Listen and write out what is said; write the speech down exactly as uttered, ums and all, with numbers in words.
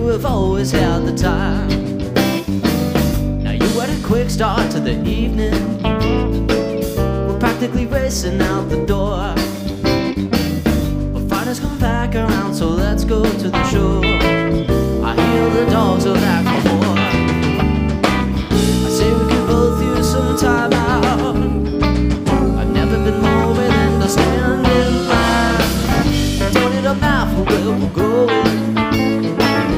have always had the time. Now you had a quick start to the evening. We're practically racing out the door, but Friday's come back around, so let's go to the shore.